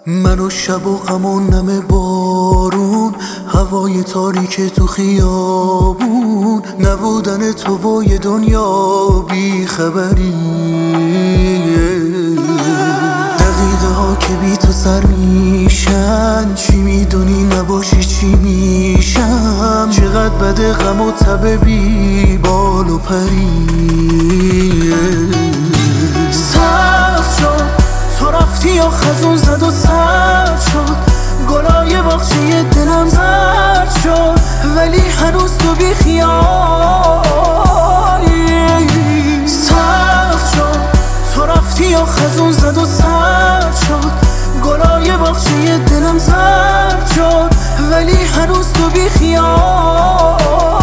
من و شب و غم و نم بارون، هوای تاریک تو خیابون، نبودن تو و یه دنیا بی خبری. دقیقه ها که بی تو سر میشن، چی میدونی نباشی چی میشم. چقدر بده غم و تب بی بال و پری. سخت شد تو رفتی و خزون زد و سرد شد، گلای باغچه دلم زرد شد، ولی هنوز تو بی خیالی. سخت شد تو رفتی و خزون زد و سرد شد، گلای باغچه دلم زرد شد، ولی هنوز تو بی خیالی.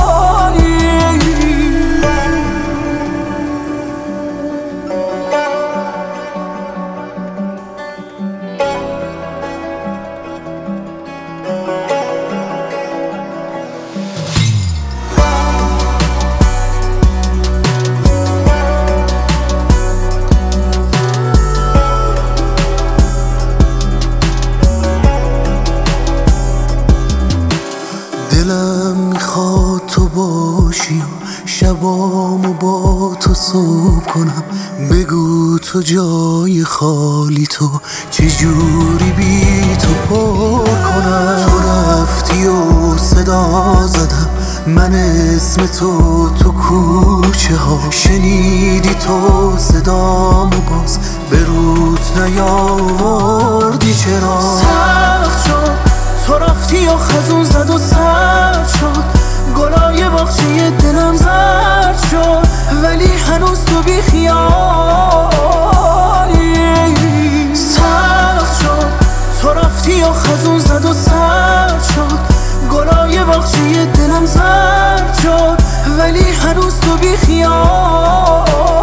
دلم میخواد تو باشی و شبامو با تو صبح کنم. بگو تو جای خالی تو چجوری بی تو پر کنم. تو رفتی و صدا زدم من اسم تو کوچه ها، شنیدی تو صدامو باز به رود نیاوردی چرا. سخت شد تو رفتی و خزون زد و سرد شد، گلای باغچه دلم زرد شد، ولی هنوز تو بی خیالی. سخت شد تو رفتی و خزون زد و سرد شد، گلای باغچه دلم زرد شد، ولی هنوز تو بی خیالی.